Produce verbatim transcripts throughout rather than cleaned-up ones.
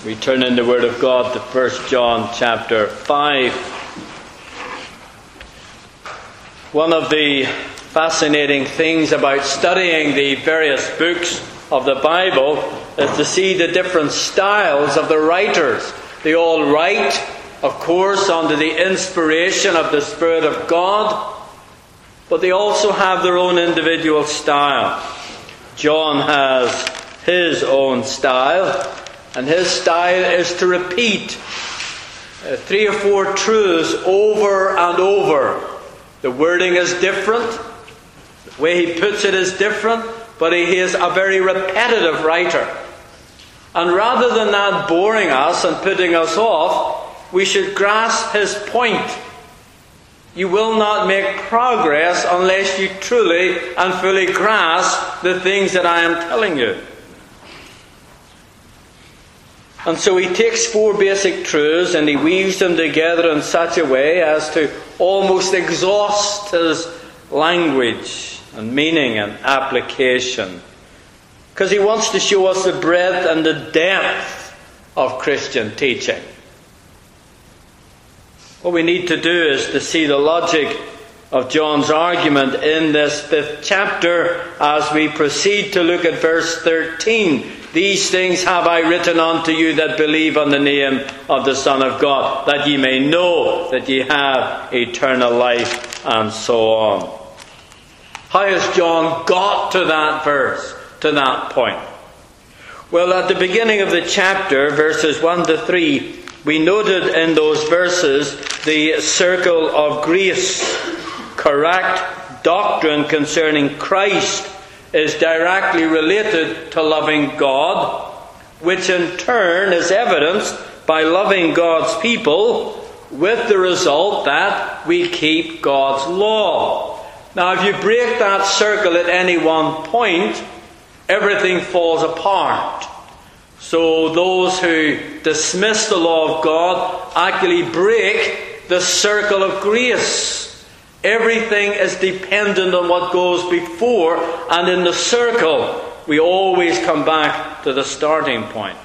We turn in the Word of God to First John chapter five. One of the fascinating things about studying the various books of the Bible is to see the different styles of the writers. They all write, of course, under the inspiration of the Spirit of God, but they also have their own individual style. John has his own style, and his style is to repeat uh, three or four truths over and over. The wording is different, the way he puts it is different, but he is a very repetitive writer. And rather than that boring us and putting us off, we should grasp his point. You will not make progress unless you truly and fully grasp the things that I am telling you. And so he takes four basic truths and he weaves them together in such a way as to almost exhaust his language and meaning and application. Because he wants to show us the breadth and the depth of Christian teaching. What we need to do is to see the logic of John's argument in this fifth chapter as we proceed to look at verse thirteen. These things have I written unto you that believe on the name of the Son of God, that ye may know that ye have eternal life, and so on. How has John got to that verse, to that point? Well, at the beginning of the chapter, verses one to three, we noted in those verses the circle of grace. Correct doctrine concerning Christ is directly related to loving God, which in turn is evidenced by loving God's people, with the result that we keep God's law. Now, if you break that circle at any one point, everything falls apart. So those who dismiss the law of God actually break the circle of grace. Everything is dependent on what goes before, and in the circle we always come back to the starting point.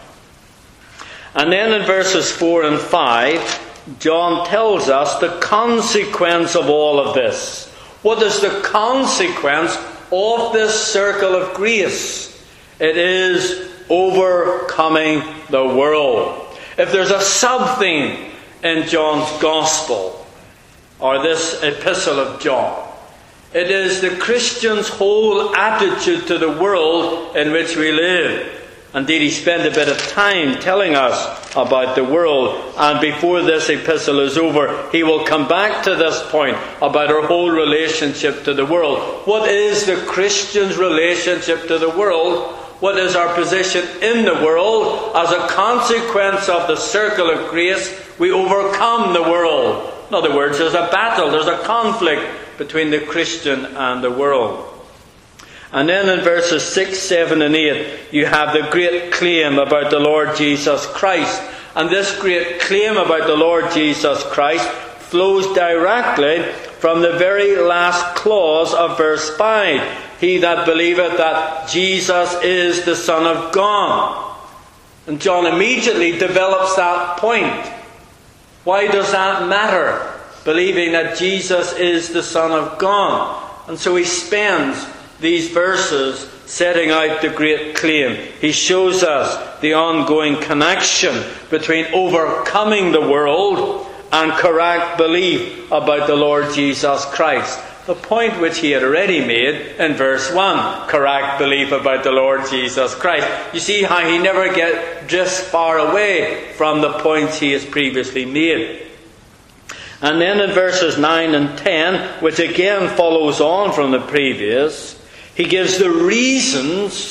And then in verses four and five, John tells us the consequence of all of this. What is the consequence of this circle of grace? It is overcoming the world. If there's a sub-theme in John's Gospel, or this epistle of John, it is the Christian's whole attitude to the world in which we live. Indeed, he spent a bit of time telling us about the world, and before this epistle is over, he will come back to this point about our whole relationship to the world. What is the Christian's relationship to the world? What is our position in the world? As a consequence of the circle of grace, we overcome the world. In other words, there's a battle, there's a conflict between the Christian and the world. And then in verses six, seven and eight, you have the great claim about the Lord Jesus Christ. And this great claim about the Lord Jesus Christ flows directly from the very last clause of verse five. He that believeth that Jesus is the Son of God. And John immediately develops that point. Why does that matter? Believing that Jesus is the Son of God. And so he spends these verses setting out the great claim. He shows us the ongoing connection between overcoming the world and correct belief about the Lord Jesus Christ. The point which he had already made in verse one, correct belief about the Lord Jesus Christ. You see how he never get drifts far away from the points he has previously made. And then in verses nine and ten, which again follows on from the previous, he gives the reasons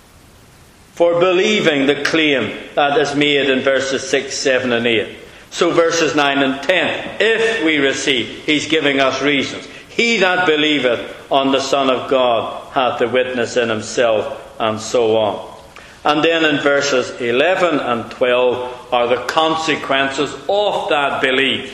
for believing the claim that is made in verses six, seven and eight. So verses nine and ten, if we receive, he's giving us reasons. He that believeth on the Son of God hath the witness in himself, and so on. And then in verses eleven and twelve are the consequences of that belief.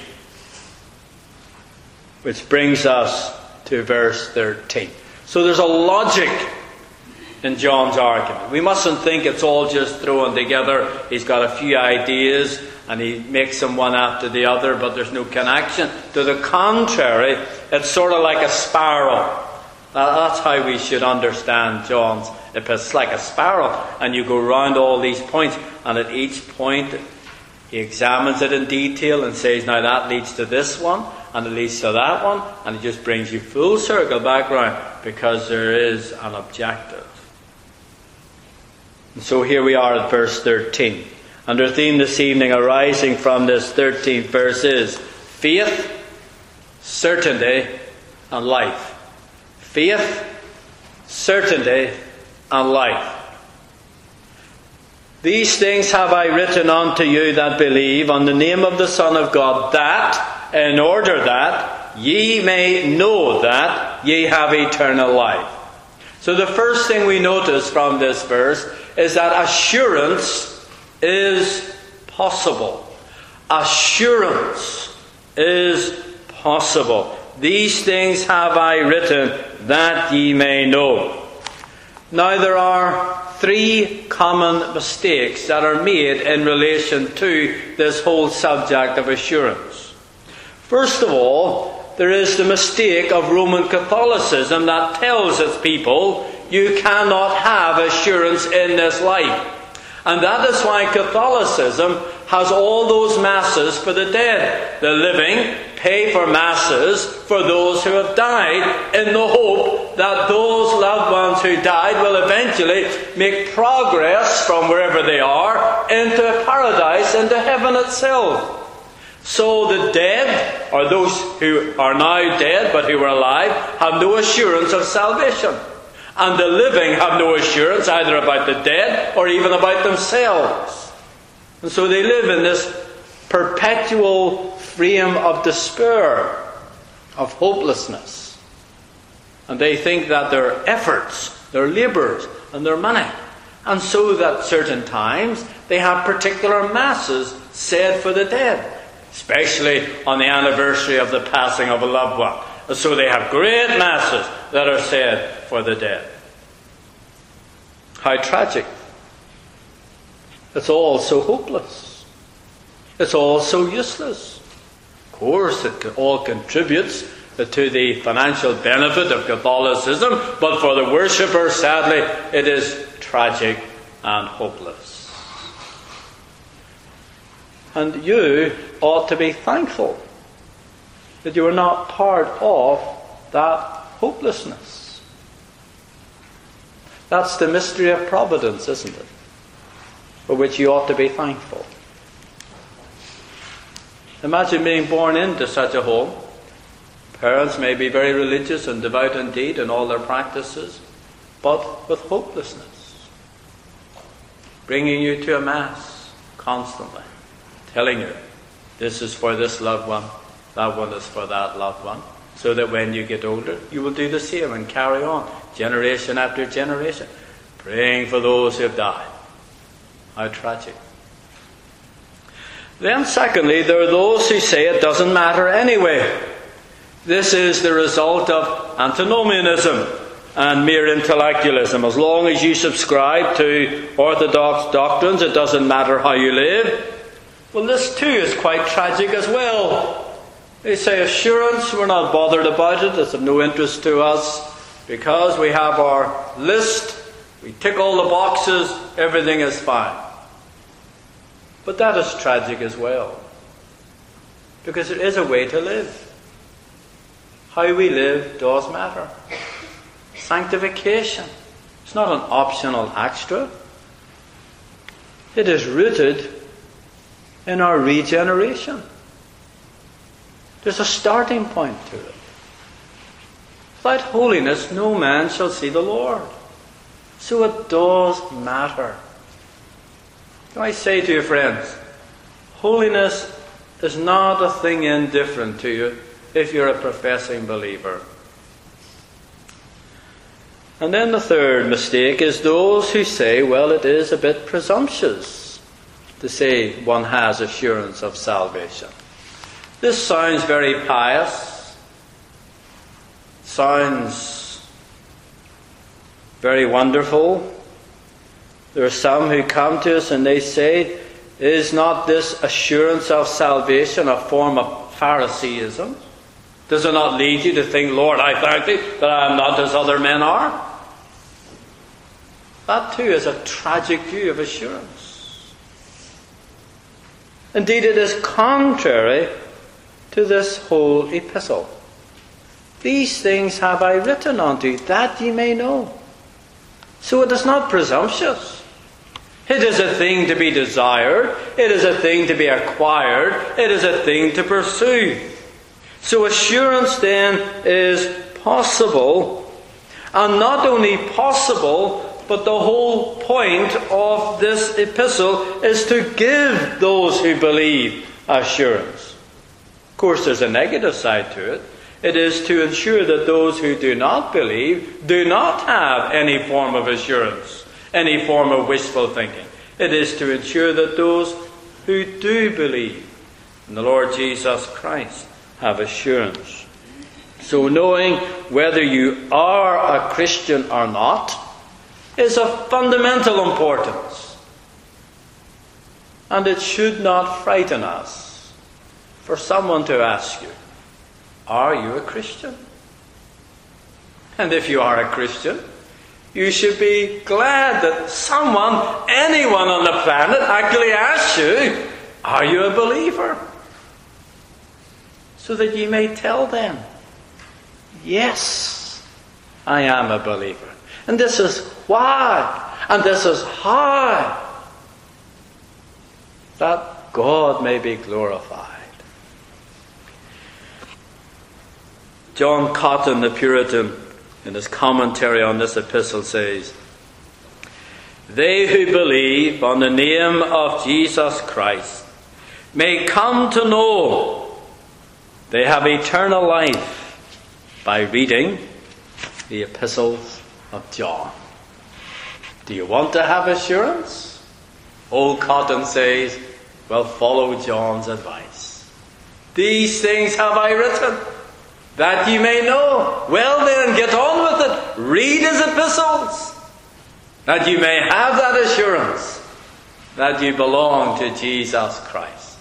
Which brings us to verse thirteen. So there's a logic in John's argument. We mustn't think it's all just thrown together. He's got a few ideas and he makes them one after the other, but there's no connection. To the contrary, it's sort of like a spiral. That's how we should understand John's epistle. It's like a spiral, and you go round all these points, and at each point he examines it in detail and says, now that leads to this one, and it leads to that one, and it just brings you full circle back round, because there is an objective. And so here we are at verse thirteen. And our theme this evening arising from this thirteenth verse is faith, certainty, and life. Faith, certainty, and life. These things have I written unto you that believe on the name of the Son of God, that, in order that, ye may know that ye have eternal life. So the first thing we notice from this verse is that assurance is possible. Assurance is possible. These things have I written that ye may know. Now there are three common mistakes that are made in relation to this whole subject of assurance. First of all, there is the mistake of Roman Catholicism that tells its people you cannot have assurance in this life. And that is why Catholicism has all those masses for the dead. The living pay for masses for those who have died, in the hope that those loved ones who died will eventually make progress from wherever they are into paradise, into heaven itself. So the dead, or those who are now dead but who were alive, have no assurance of salvation. And the living have no assurance either about the dead or even about themselves. And so they live in this perpetual frame of despair, of hopelessness. And they think that their efforts, their labours, and their money. And so that certain times they have particular masses said for the dead, especially on the anniversary of the passing of a loved one. And so they have great masses that are said for the dead. How tragic. It's all so hopeless. It's all so useless. Of course, it all contributes to the financial benefit of Catholicism, but for the worshipper, sadly, it is tragic and hopeless. And you ought to be thankful that you are not part of that hopelessness. That's the mystery of providence, isn't it? For which you ought to be thankful. Imagine being born into such a home. Parents may be very religious and devout indeed in all their practices, but with hopelessness. Bringing you to a Mass constantly, telling you, this is for this loved one, that one is for that loved one, so that when you get older, you will do the same and carry on, generation after generation, praying for those who have died. How tragic. Then secondly, there are those who say it doesn't matter anyway. This is the result of antinomianism and mere intellectualism. As long as you subscribe to orthodox doctrines, it doesn't matter how you live. Well, this too is quite tragic as well. They say assurance, we're not bothered about it, it's of no interest to us, because we have our list, we tick all the boxes, everything is fine. But that is tragic as well, because there is a way to live. How we live does matter. Sanctification, it's not an optional extra. It is rooted in our regeneration. There's a starting point to it. Without holiness, no man shall see the Lord. So it does matter. I say to you, friends, holiness is not a thing indifferent to you if you're a professing believer. And then the third mistake is those who say, well, it is a bit presumptuous to say one has assurance of salvation. This sounds very pious, sounds very wonderful. There are some who come to us and they say, is not this assurance of salvation a form of Phariseeism? Does it not lead you to think, Lord, I thank thee that I am not as other men are? That too is a tragic view of assurance. Indeed, it is contrary to this whole epistle. These things have I written unto you, that ye may know. So it is not presumptuous. It is a thing to be desired. It is a thing to be acquired. It is a thing to pursue. So assurance then is possible. And not only possible, but the whole point of this epistle is to give those who believe assurance. Of course, there's a negative side to it. It is to ensure that those who do not believe do not have any form of assurance, any form of wishful thinking. It is to ensure that those who do believe in the Lord Jesus Christ have assurance. So knowing whether you are a Christian or not is of fundamental importance. And it should not frighten us for someone to ask you, are you a Christian? And if you are a Christian, you should be glad that someone, anyone on the planet, actually asks you, are you a believer? So that you may tell them, yes, I am a believer. And this is why, and this is how, that God may be glorified. John Cotton, the Puritan, in his commentary on this epistle says, they who believe on the name of Jesus Christ may come to know they have eternal life by reading the epistles of John. Do you want to have assurance? Old Cotton says, well, follow John's advice. These things have I written, that ye may know. Well then, get on with it. Read his epistles, that you may have that assurance that you belong to Jesus Christ.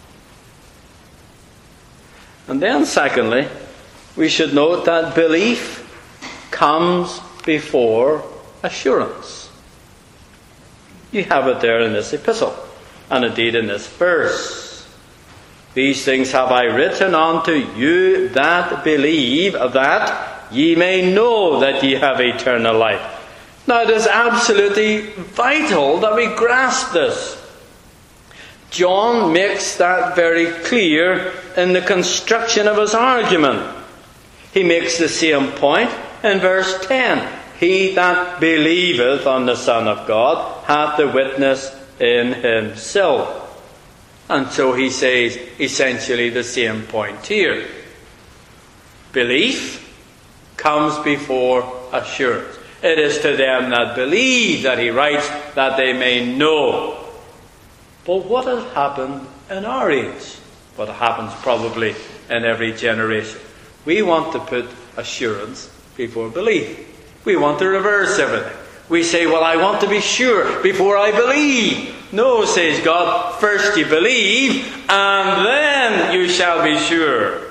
And then secondly, we should note that belief comes before assurance. You have it there in this epistle, and indeed in this verse. These things have I written unto you that believe, that ye may know that ye have eternal life. Now it is absolutely vital that we grasp this. John makes that very clear in the construction of his argument. He makes the same point in verse ten. He that believeth on the Son of God hath the witness in himself. And so he says essentially the same point here. Belief comes before assurance. It is to them that believe that he writes, that they may know. But what has happened in our age? What happens probably in every generation? We want to put assurance before belief. We want to reverse everything. We say, well, I want to be sure before I believe. No, says God, first you believe, and then you shall be sure.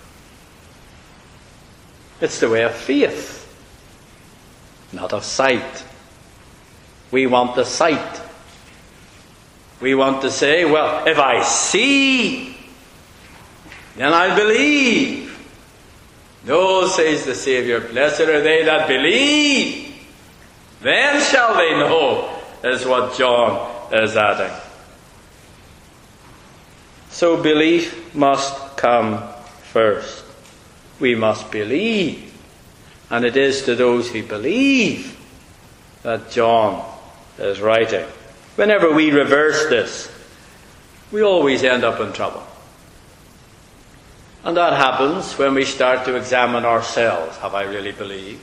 It's the way of faith, not of sight. We want the sight. We want to say, well, if I see, then I believe. No, says the Saviour, blessed are they that believe, then shall they know, is what John is adding. So belief must come first. We must believe. And it is to those who believe that John is writing. Whenever we reverse this, we always end up in trouble. And that happens when we start to examine ourselves. Have I really believed?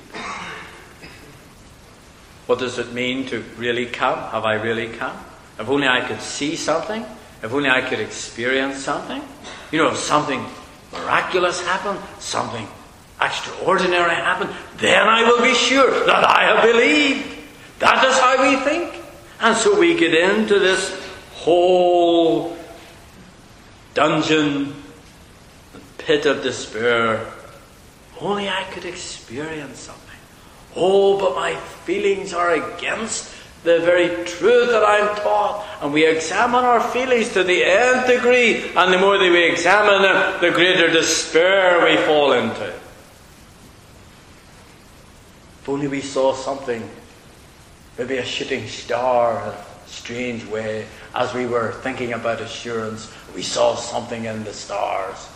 What does it mean to really come? Have I really come? If only I could see something. If only I could experience something. You know, if something miraculous happened, something extraordinary happen, then I will be sure that I have believed. That is how we think. And so we get into this whole dungeon, pit of despair. Only I could experience something. Oh, but my feelings are against the very truth that I'm taught. And we examine our feelings to the nth degree. And the more that we examine them, the greater despair we fall into. If only we saw something, maybe a shooting star in a strange way, as we were thinking about assurance, we saw something in the stars.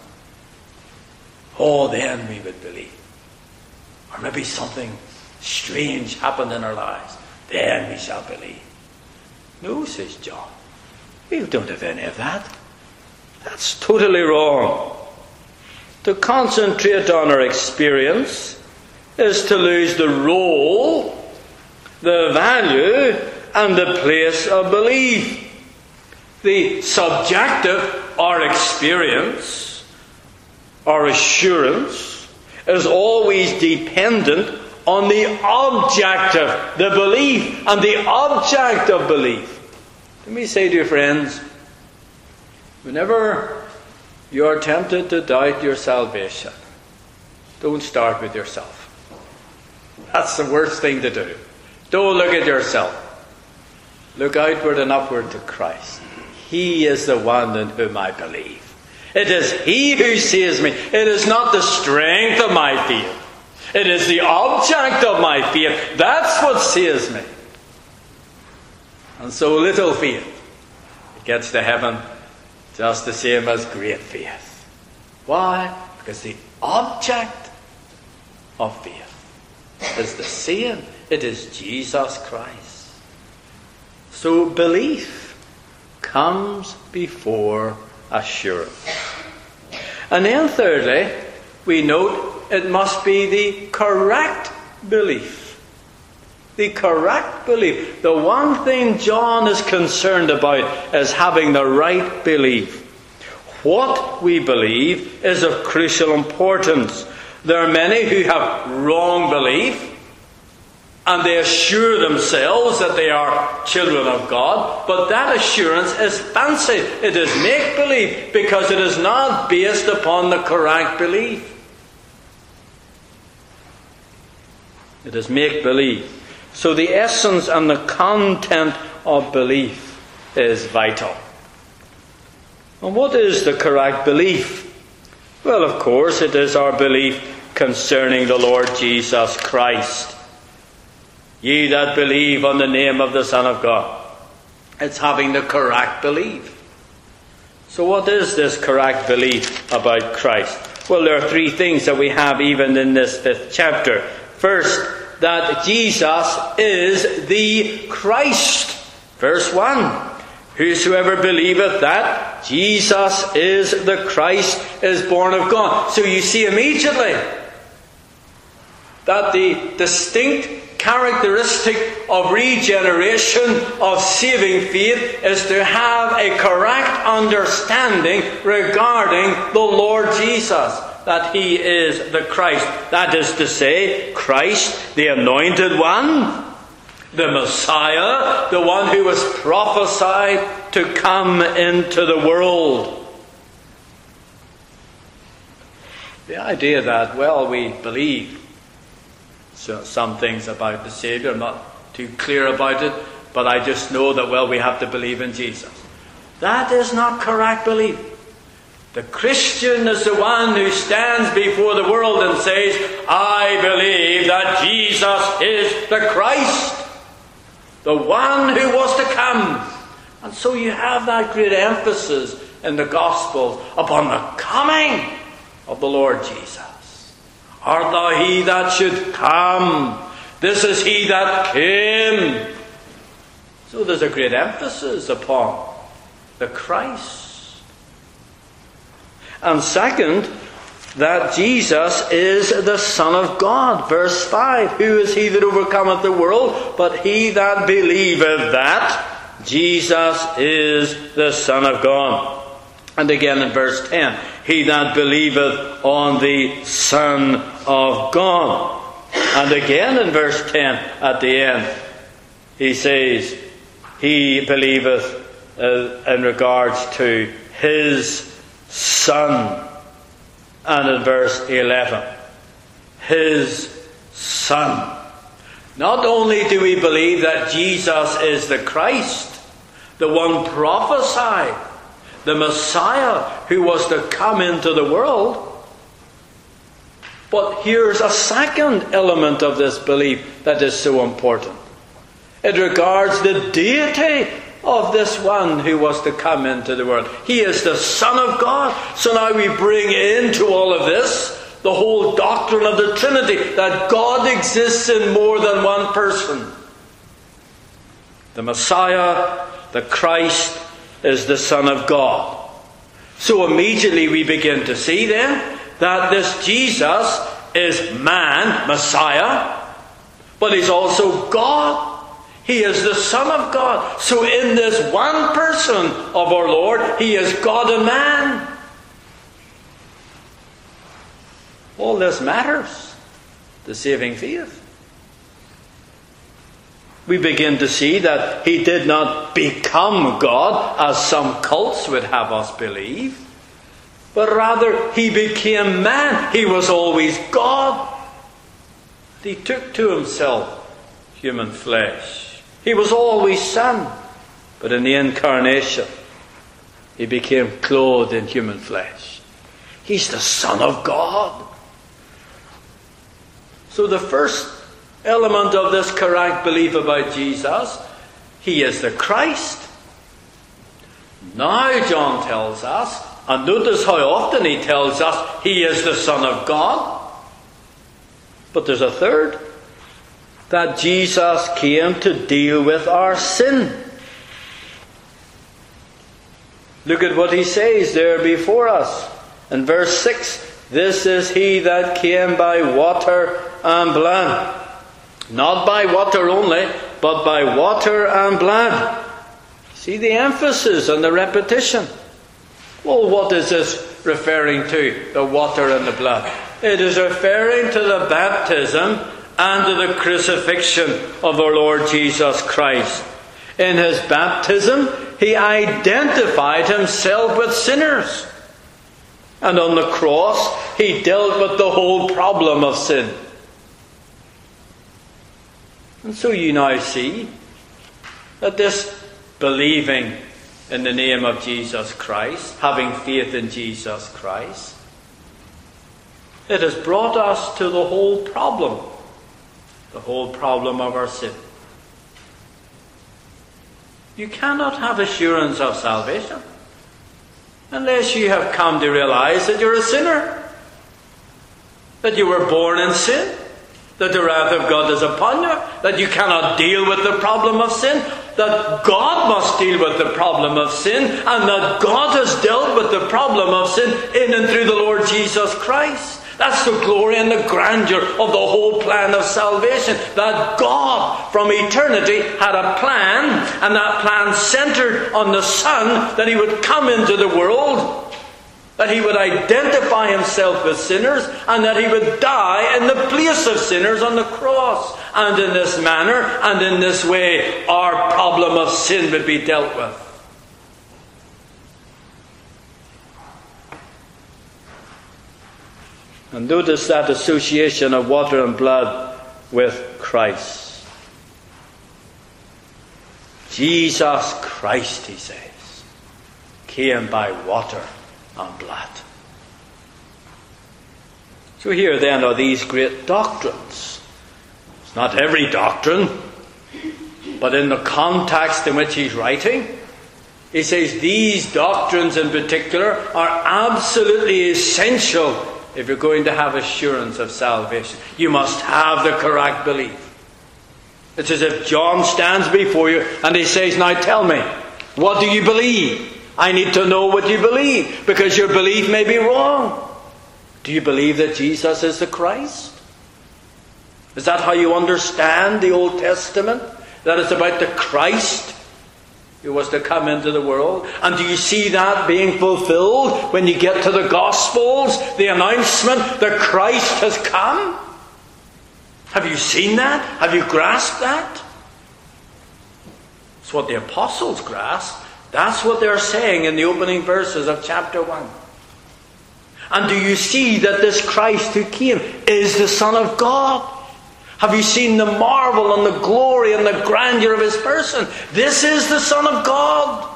Oh, then we would believe. Or maybe something strange happened in our lives. Then we shall believe. No, says John. We don't have any of that. That's totally wrong. To concentrate on our experience is to lose the role, the value, and the place of belief. The subjective, our experience, our assurance, is always dependent on the objective, the belief, and the object of belief. Let me say to you, friends, whenever you are tempted to doubt your salvation, don't start with yourself. That's the worst thing to do. Don't look at yourself. Look outward and upward to Christ. He is the one in whom I believe. It is He who saves me. It is not the strength of my faith. It is the object of my faith. That's what saves me. And so little faith, it gets to heaven just the same as great faith. Why? Because the object of faith is the same. It is Jesus Christ. So belief comes before assurance. And then thirdly, we note it must be the correct belief. The correct belief. The one thing John is concerned about is having the right belief. What we believe is of crucial importance. There are many who have wrong belief, and they assure themselves that they are children of God, but that assurance is fancy. It is make-believe, because it is not based upon the correct belief. It is make-believe. So the essence and the content of belief is vital. And what is the correct belief? Well, of course, it is our belief concerning the Lord Jesus Christ. Ye that believe on the name of the Son of God. It's having the correct belief. So what is this correct belief about Christ? Well, there are three things that we have even in this fifth chapter. First, that Jesus is the Christ. Verse one. Whosoever believeth that Jesus is the Christ is born of God. So you see immediately that the distinct characteristic of regeneration, of saving faith, is to have a correct understanding regarding the Lord Jesus. That He is the Christ. That is to say, Christ, the Anointed One, the Messiah, the one who was prophesied to come into the world. The idea that, well, we believe so some things about the Saviour. I'm not too clear about it, but I just know that, well, we have to believe in Jesus. That is not correct belief. The Christian is the one who stands before the world and says, I believe that Jesus is the Christ, the one who was to come. And so you have that great emphasis in the Gospels upon the coming of the Lord Jesus. Art thou he that should come? This is he that came. So there's a great emphasis upon the Christ. And second, that Jesus is the Son of God. Verse five. Who is he that overcometh the world? But he that believeth that Jesus is the Son of God. And again in verse ten, he that believeth on the Son of God. And again in verse ten at the end, he says, he believeth uh, in regards to his Son. And in verse eleven, his Son. Not only do we believe that Jesus is the Christ, the one prophesied, the Messiah who was to come into the world, but here's a second element of this belief that is so important. It regards the deity of this one who was to come into the world. He is the Son of God. So now we bring into all of this the whole doctrine of the Trinity, that God exists in more than one person. The Messiah, the Christ, is the Son of God. So immediately we begin to see then that this Jesus is man, Messiah, but he's also God. He is the Son of God. So in this one person of our Lord, he is God and man. All this matters to saving faith. We begin to see that he did not become God, as some cults would have us believe, but rather he became man. He was always God. He took to himself human flesh. He was always Son, but in the incarnation, he became clothed in human flesh. He's the Son of God. So the first element of this correct belief about Jesus, he is the Christ. Now John tells us, and notice how often he tells us he is the Son of God. But there's a third, that Jesus came to deal with our sin. Look at what he says there before us. In verse six, this is he that came by water and blood. Not by water only, but by water and blood. See the emphasis and the repetition. Well, what is this referring to? The water and the blood. It is referring to the baptism and to the crucifixion of our Lord Jesus Christ. In his baptism, he identified himself with sinners. And on the cross, he dealt with the whole problem of sin. And so you now see that this believing in the name of Jesus Christ, having faith in Jesus Christ, it has brought us to the whole problem, the whole problem of our sin. You cannot have assurance of salvation unless you have come to realize that you're a sinner, that you were born in sin, that the wrath of God is upon you, that you cannot deal with the problem of sin, that God must deal with the problem of sin, and that God has dealt with the problem of sin in and through the Lord Jesus Christ. That's the glory and the grandeur of the whole plan of salvation. That God from eternity had a plan, and that plan centered on the Son, that he would come into the world, that he would identify himself with sinners, and that he would die in the place of sinners on the cross. And in this manner and in this way, our problem of sin would be dealt with. And notice that association of water and blood with Christ. Jesus Christ, he says, came by water and blood. So here then are these great doctrines. It's not every doctrine, but in the context in which he's writing, he says these doctrines in particular are absolutely essential if you're going to have assurance of salvation. You must have the correct belief. It's as if John stands before you and he says, now tell me, what do you believe? I need to know what you believe, because your belief may be wrong. Do you believe that Jesus is the Christ? Is that how you understand the Old Testament? That it's about the Christ? who was to come into the world. And do you see that being fulfilled when you get to the Gospels? The announcement that Christ has come? Have you seen that? Have you grasped that? It's what the apostles grasped. That's what they're saying in the opening verses of chapter one. And do you see that this Christ who came is the Son of God? Have you seen the marvel and the glory and the grandeur of his person? This is the Son of God.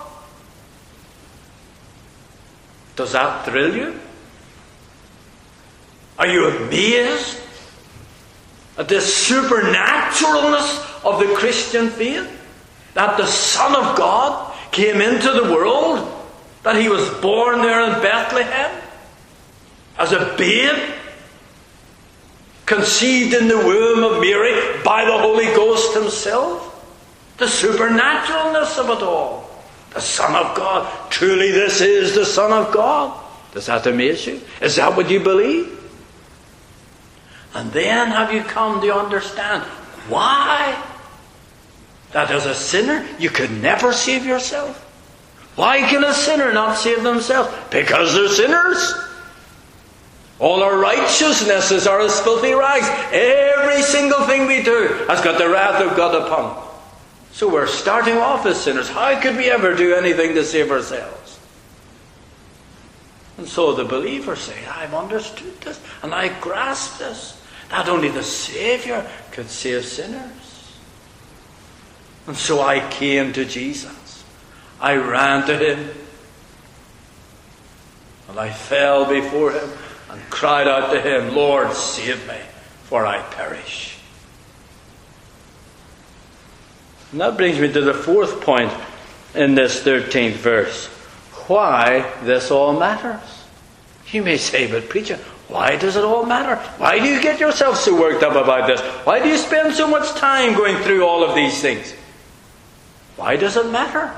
Does that thrill you? Are you amazed at this supernaturalness of the Christian faith? That the Son of God came into the world? That he was born there in Bethlehem as a babe? Conceived in the womb of Mary by the Holy Ghost himself? The supernaturalness of it all. The Son of God. Truly this is the Son of God. Does that amaze you? Is that what you believe? And then have you come to understand why? That as a sinner you could never save yourself. Why can a sinner not save themselves? Because they're sinners. All our righteousnesses are as filthy rags. Every single thing we do has got the wrath of God upon it. So we're starting off as sinners. How could we ever do anything to save ourselves? And so the believers say, I've understood this and I grasp this. That only the Saviour could save sinners. And so I came to Jesus. I ran to him. And I fell before him. And cried out to him, Lord, save me, for I perish. And that brings me to the fourth point in this thirteenth verse. Why this all matters. You may say, but preacher, why does it all matter? Why do you get yourself so worked up about this? Why do you spend so much time going through all of these things? Why does it matter?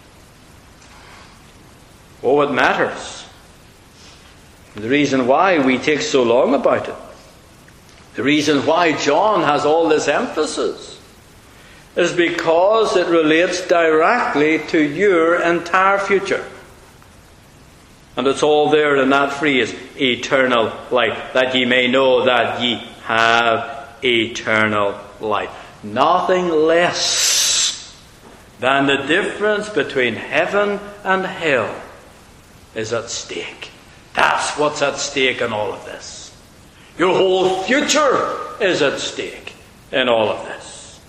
Oh, it matters. The reason why we take so long about it, the reason why John has all this emphasis, is because it relates directly to your entire future. And it's all there in that phrase, eternal life, that ye may know that ye have eternal life. Nothing less than the difference between heaven and hell is at stake. That's what's at stake in all of this. Your whole future is at stake in all of this.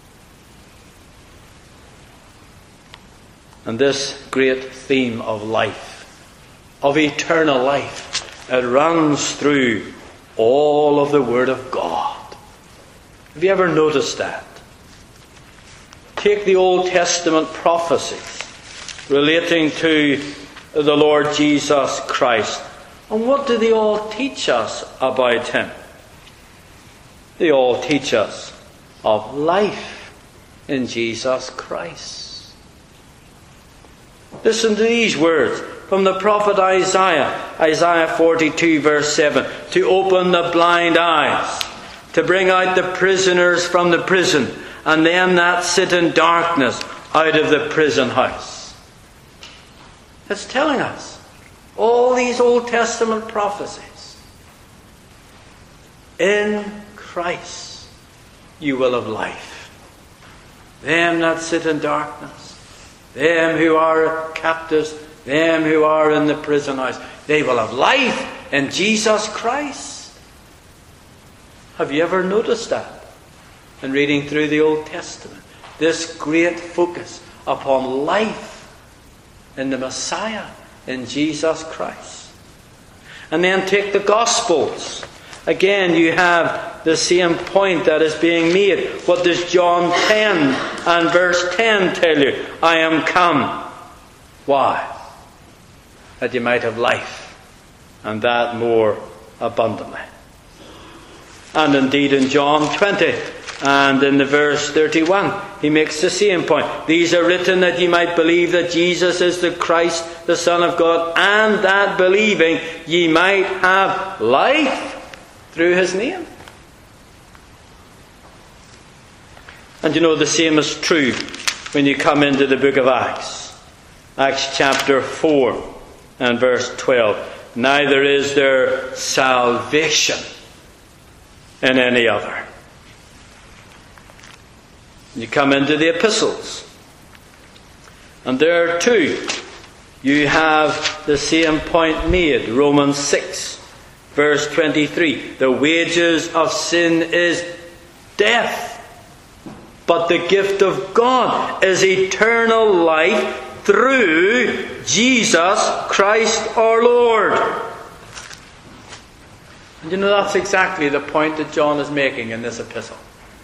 And this great theme of life, of eternal life, it runs through all of the Word of God. Have you ever noticed that? Take the Old Testament prophecies relating to the Lord Jesus Christ. And what do they all teach us about him? They all teach us of life in Jesus Christ. Listen to these words from the prophet Isaiah. Isaiah forty-two verse seven. To open the blind eyes, to bring out the prisoners from the prison, and them that sit in darkness out of the prison house. It's telling us all these Old Testament prophecies. In Christ you will have life. Them that sit in darkness, them who are captives, them who are in the prison house, they will have life in Jesus Christ. Have you ever noticed that in reading through the Old Testament? This great focus upon life in the Messiah, in Jesus Christ. And then take the Gospels. Again, you have the same point that is being made. What does John ten and verse ten tell you? I am come. Why? That you might have life, and that more abundantly. And indeed in John twenty and in the verse thirty-one, he makes the same point. These are written that ye might believe that Jesus is the Christ, the Son of God, and that believing ye might have life through his name. And you know the same is true when you come into the book of Acts. Acts chapter four and verse twelve. Neither is there salvation in any other. You come into the epistles, and there too you have the same point made. Romans six verse twenty-three. The wages of sin is death, but the gift of God is eternal life through Jesus Christ our Lord. And you know, that's exactly the point that John is making in this epistle.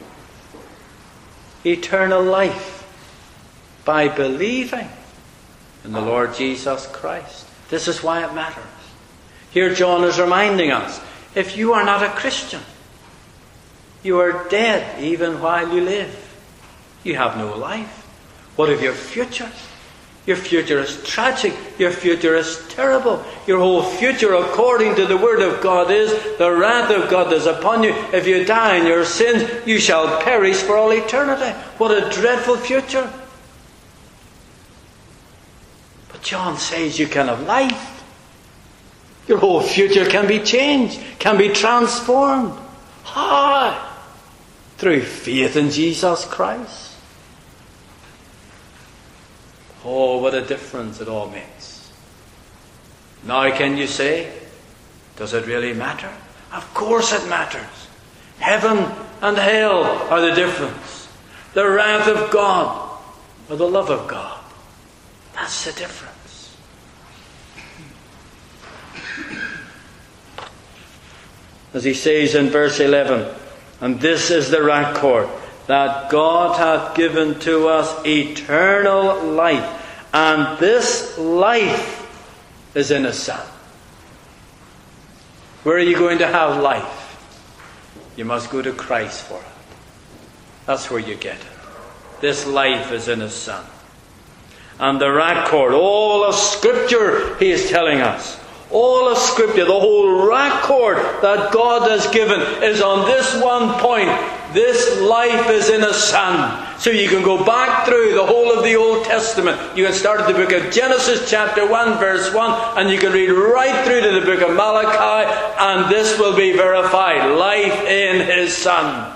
Eternal life by believing in the Lord Jesus Christ. This is why it matters. Here John is reminding us, if you are not a Christian, you are dead even while you live. You have no life. What of your future? Your future is tragic. Your future is terrible. Your whole future, according to the Word of God, is the wrath of God is upon you. If you die in your sins, you shall perish for all eternity. What a dreadful future. But John says you can have life. Your whole future can be changed, can be transformed. How? Through faith in Jesus Christ. Oh, what a difference it all makes. Now can you say, does it really matter? Of course it matters. Heaven and hell are the difference. The wrath of God or the love of God. That's the difference. As he says in verse eleven, and this is the record, that God hath given to us eternal life, and this life is in His Son. Where are you going to have life? You must go to Christ for it. That's where you get it. This life is in His Son. And the record, all of Scripture, He is telling us, all of Scripture, the whole record that God has given is on this one point. This life is in a Son. So you can go back through the whole of the Old Testament. You can start at the book of Genesis chapter one verse one, and you can read right through to the book of Malachi, and this will be verified. Life in His Son.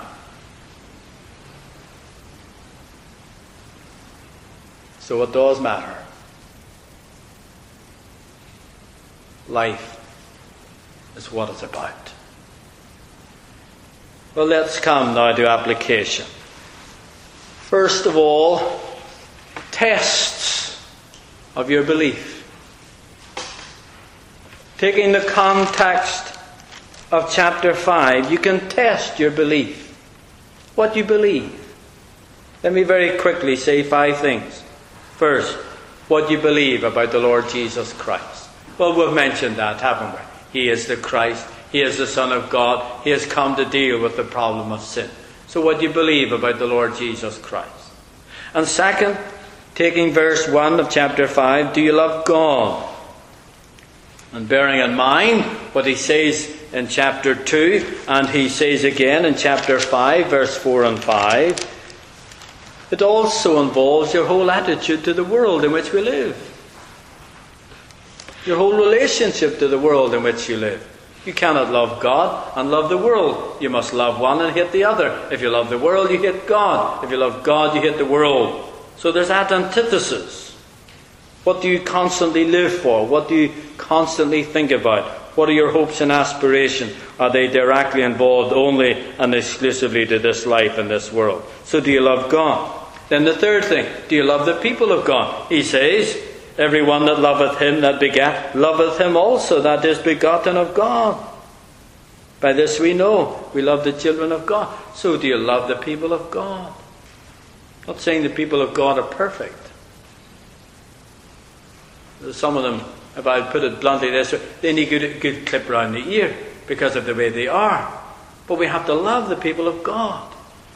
So it does matter. Life is what it's about. Well, let's come now to application. First of all, tests of your belief. Taking the context of chapter five, you can test your belief. What you believe. Let me very quickly say five things. First, what you believe about the Lord Jesus Christ. Well, we've mentioned that, haven't we? He is the Christ. He is the Son of God. He has come to deal with the problem of sin. So what do you believe about the Lord Jesus Christ? And second, taking verse one of chapter five, do you love God? And bearing in mind what he says in chapter two, and he says again in chapter five, verse four and five, it also involves your whole attitude to the world in which we live. Your whole relationship to the world in which you live. You cannot love God and love the world. You must love one and hate the other. If you love the world, you hate God. If you love God, you hate the world. So there's that antithesis. What do you constantly live for? What do you constantly think about? What are your hopes and aspirations? Are they directly involved only and exclusively to this life and this world? So do you love God? Then the third thing, do you love the people of God? He says, everyone that loveth him that begat, loveth him also that is begotten of God. By this we know we love the children of God. So do you love the people of God? I'm not saying the people of God are perfect. Some of them, if I put it bluntly this way, they need a good, good clip round the ear because of the way they are. But we have to love the people of God.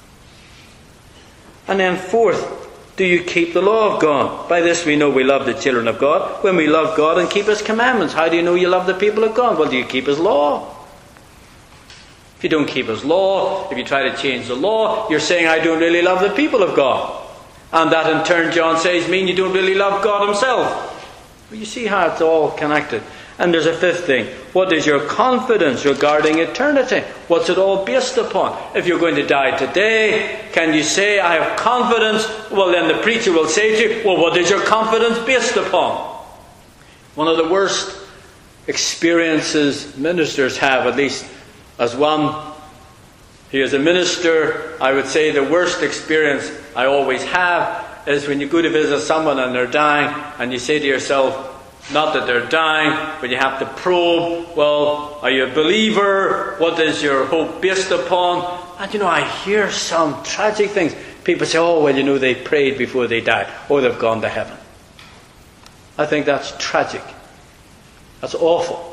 And then fourth, do you keep the law of God? By this we know we love the children of God, when we love God and keep His commandments. How do you know you love the people of God? Well, do you keep His law? If you don't keep His law, if you try to change the law, you're saying, I don't really love the people of God. And that in turn, John says, mean you don't really love God himself. Well, you see how it's all connected. And there's a fifth thing. What is your confidence regarding eternity? What's it all based upon? If you're going to die today, can you say, I have confidence? Well, then the preacher will say to you, well, what is your confidence based upon? One of the worst experiences ministers have, at least as one who is a minister, I would say the worst experience I always have is when you go to visit someone and they're dying, and you say to yourself, not that they're dying, but you have to probe, well, are you a believer? What is your hope based upon? And you know, I hear some tragic things. People say, oh, well, you know, they prayed before they died. Oh, they've gone to heaven. I think that's tragic. That's awful.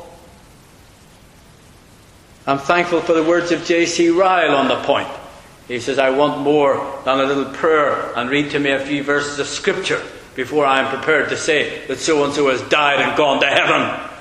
I'm thankful for the words of J C Ryle on the point. He says, I want more than a little prayer and read to me a few verses of Scripture before I am prepared to say that so-and-so has died and gone to heaven.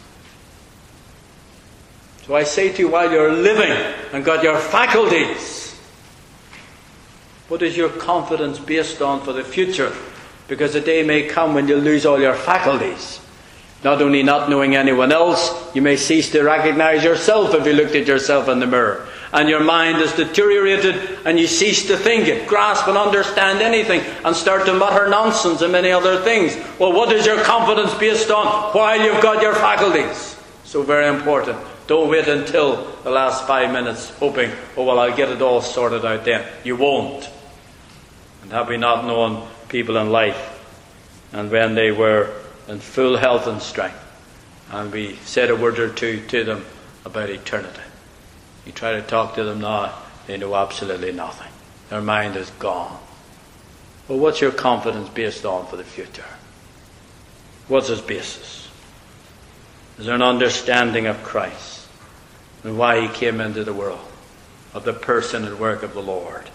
So I say to you, while you're living and got your faculties, what is your confidence based on for the future? Because a day may come when you lose all your faculties. Not only not knowing anyone else, you may cease to recognize yourself if you looked at yourself in the mirror. And your mind is deteriorated and you cease to think it, grasp and understand anything, and start to mutter nonsense and many other things. Well, what is your confidence based on while you've got your faculties? So very important. Don't wait until the last five minutes hoping, oh, well, I'll get it all sorted out then. You won't. And have we not known people in life, and when they were in full health and strength, and we said a word or two to them about eternity. You try to talk to them now, they know absolutely nothing. Their mind is gone. Well, what's your confidence based on for the future? What's its basis? Is there an understanding of Christ and why he came into the world, of the person and work of the Lord?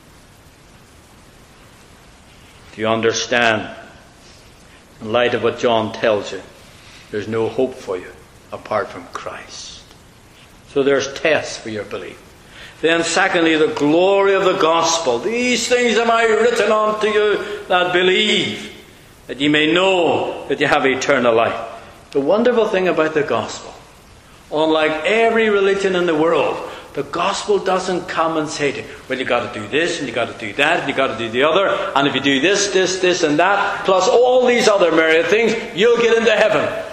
Do you understand, in light of what John tells you, there's no hope for you apart from Christ? So there's tests for your belief. Then secondly, the glory of the gospel. These things am I written unto you that believe, that ye may know that you have eternal life. The wonderful thing about the gospel, unlike every religion in the world, the gospel doesn't come and say to you, well, you've got to do this, and you've got to do that, and you've got to do the other, and if you do this, this, this, and that, plus all these other myriad things, you'll get into heaven.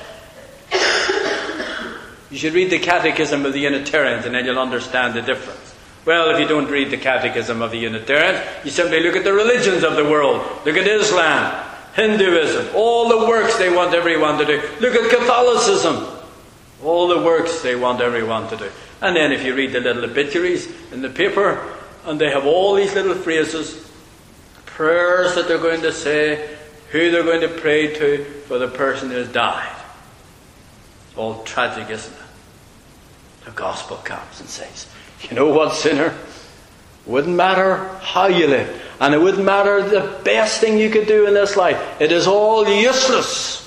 You should read the Catechism of the Unitarians, and then you'll understand the difference. Well, if you don't read the Catechism of the Unitarians, you simply look at the religions of the world. Look at Islam, Hinduism, all the works they want everyone to do. Look at Catholicism, all the works they want everyone to do. And then if you read the little obituaries in the paper, and they have all these little phrases, prayers that they're going to say, who they're going to pray to for the person who has died. It's all tragic, isn't it? The gospel comes and says, you know what, sinner? It wouldn't matter how you lived, and it wouldn't matter the best thing you could do in this life. It is all useless.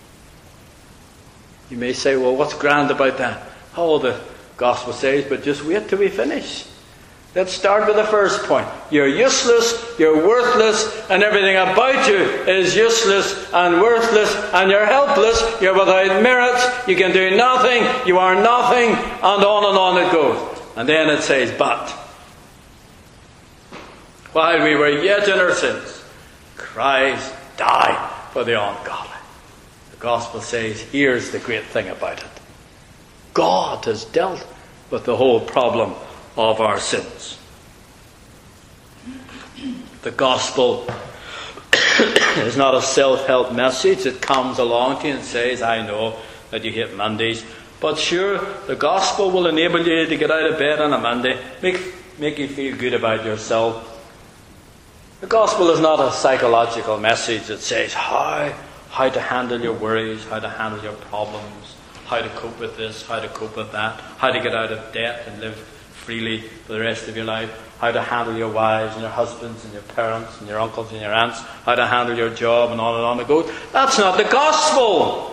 You may say, well, what's grand about that? Oh, the gospel says, but just wait till we finish. Let's start with the first point. You're useless, you're worthless, and everything about you is useless and worthless, and you're helpless, you're without merits, you can do nothing, you are nothing, and on and on it goes. And then it says, but while we were yet in our sins, Christ died for the ungodly. The gospel says, here's the great thing about it. God has dealt with the whole problem of our sins. The gospel is not a self-help message that comes along to you and says, I know that you hate Mondays, but sure, the gospel will enable you to get out of bed on a Monday, make, make you feel good about yourself. The gospel is not a psychological message that says how, how to handle your worries, how to handle your problems, how to cope with this, how to cope with that, how to get out of debt and live freely for the rest of your life, how to handle your wives and your husbands and your parents and your uncles and your aunts, how to handle your job, and on and on it goes. That's not the gospel.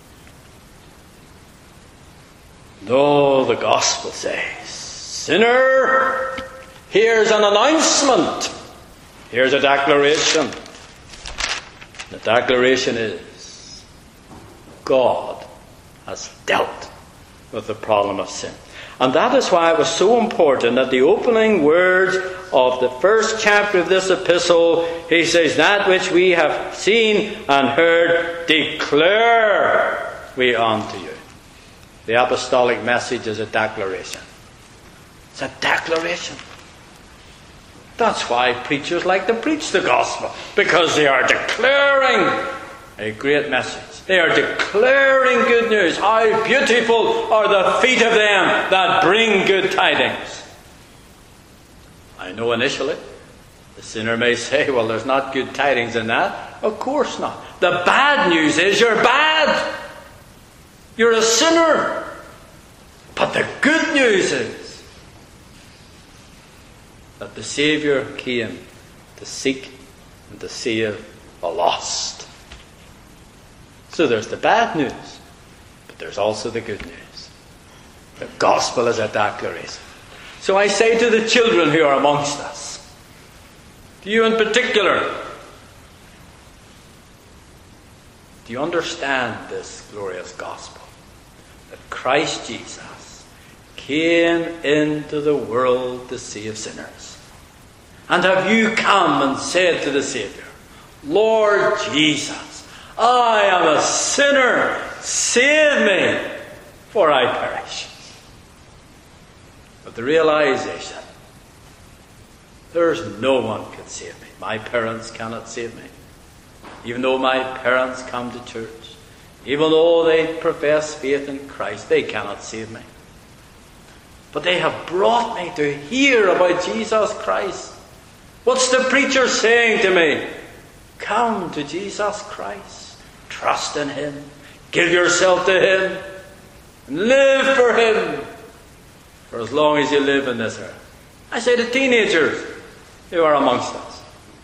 No, the gospel says, sinner, here's an announcement. Here's a declaration. The declaration is, God has dealt with the problem of sin. And that is why it was so important that the opening words of the first chapter of this epistle, he says, that which we have seen and heard, declare we unto you. The apostolic message is a declaration. It's a declaration. That's why preachers like to preach the gospel, because they are declaring a great message. They are declaring good news. How beautiful are the feet of them that bring good tidings. I know initially the sinner may say, well, there's not good tidings in that. Of course not. The bad news is you're bad. You're a sinner. But the good news is that the Saviour came to seek and to save the lost. So there's the bad news, but there's also the good news. The gospel is a declaration. So I say to the children who are amongst us, to you in particular, do you understand this glorious gospel? That Christ Jesus came into the world to save sinners. And have you come and said to the Saviour, Lord Jesus, I am a sinner, save me, for I perish. But the realization, there's no one can save me. My parents cannot save me. Even though my parents come to church, even though they profess faith in Christ, they cannot save me. But they have brought me to hear about Jesus Christ. What's the preacher saying to me? Come to Jesus Christ. Trust in Him. Give yourself to Him. And live for Him. For as long as you live in this earth. I say to teenagers who are amongst us.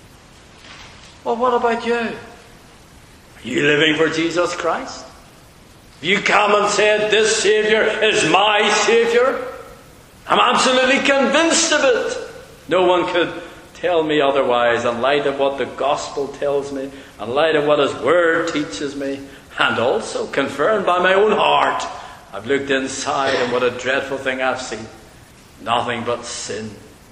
Well, what about you? Are you living for Jesus Christ? Have you come and said, this Saviour is my Saviour? I'm absolutely convinced of it. No one could tell me otherwise, in light of what the gospel tells me, in light of what His word teaches me, and also confirmed by my own heart. I've looked inside, and what a dreadful thing I've seen. Nothing but sin.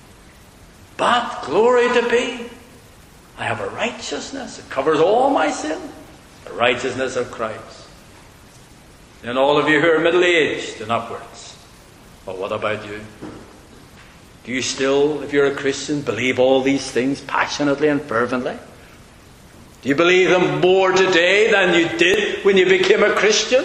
But glory to be, I have a righteousness. It covers all my sin. The righteousness of Christ. And all of you who are middle-aged and upwards, well, what about you? Do you still, if you're a Christian, believe all these things passionately and fervently? Do you believe them more today than you did when you became a Christian?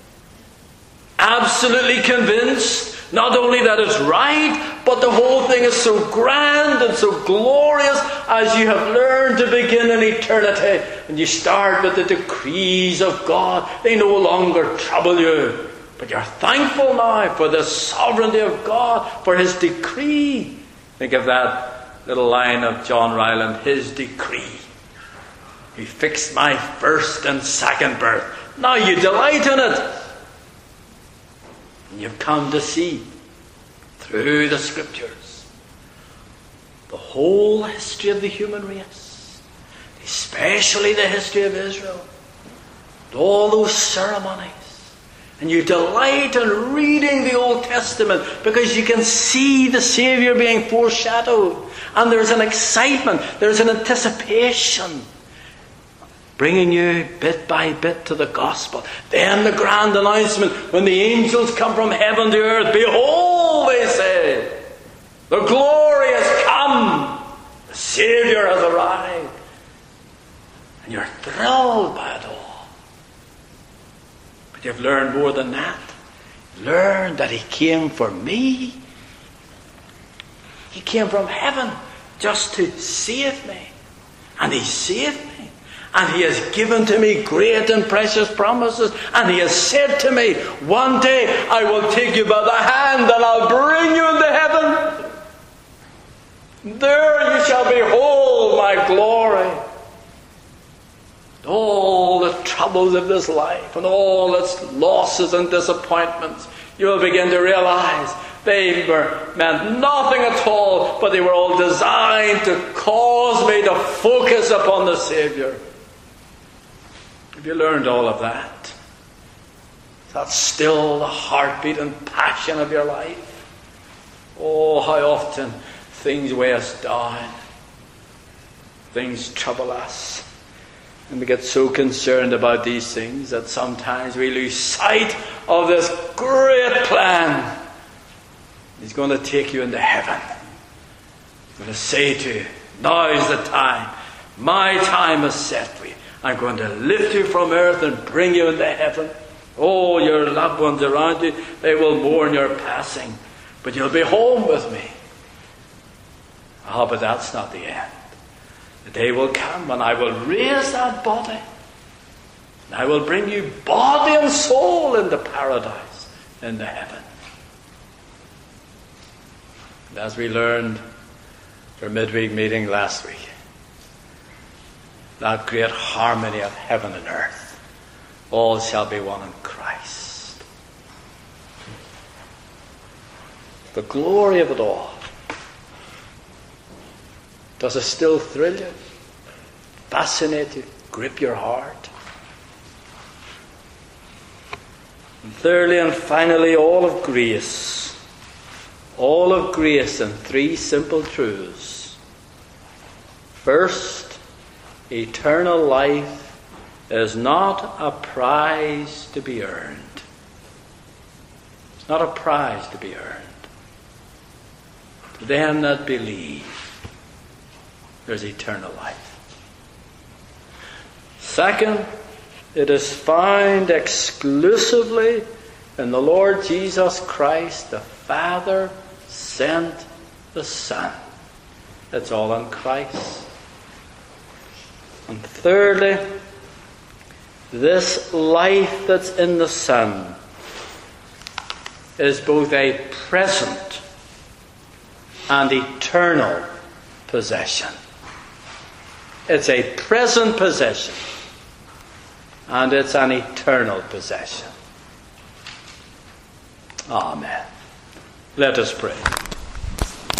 Absolutely convinced, not only that it's right, but the whole thing is so grand and so glorious as you have learned to begin in eternity. And you start with the decrees of God. They no longer trouble you. But you're thankful now for the sovereignty of God, for His decree. Think of that little line of John Ryland, His decree. He fixed my first and second birth. Now you delight in it. And you've come to see, through the Scriptures, the whole history of the human race, especially the history of Israel, and all those ceremonies. And you delight in reading the Old Testament because you can see the Saviour being foreshadowed. And there's an excitement, there's an anticipation, bringing you bit by bit to the gospel. Then the grand announcement, when the angels come from heaven to earth, behold, they say, the glory has come, the Saviour has arrived. And you're thrilled by it all. But you've learned more than that. Learned that He came for me. He came from heaven just to save me. And He saved me. And He has given to me great and precious promises. And He has said to me, one day I will take you by the hand and I'll bring you into heaven. There you shall behold my glory. All the troubles of this life and all its losses and disappointments, you will begin to realize They were meant nothing at all, but they were all designed to cause me to focus upon the Saviour. Have you learned all of that? That's still the heartbeat and passion of your life. Oh, how often things weigh us down. Things trouble us. And we get so concerned about these things that sometimes we lose sight of this great plan. He's going to take you into heaven. He's going to say to you, now is the time. My time is set for you. I'm going to lift you from earth and bring you into heaven. Oh, your loved ones around you, they will mourn your passing. But you'll be home with me. Ah, oh, but that's not the end. The day will come when I will raise that body. And I will bring you body and soul into paradise, into heaven. And as we learned for midweek meeting last week, that great harmony of heaven and earth, all shall be one in Christ. The glory of it all. Does it still thrill you? Fascinate you? Grip your heart? And thirdly and finally, all of grace. All of grace in three simple truths. First, eternal life is not a prize to be earned. It's not a prize to be earned. To them that believe, there's eternal life. Second, it is found exclusively in the Lord Jesus Christ. The Father sent the Son. It's all in Christ. And thirdly, this life that's in the Son is both a present and eternal possession. It's a present possession, and it's an eternal possession. Amen. Let us pray.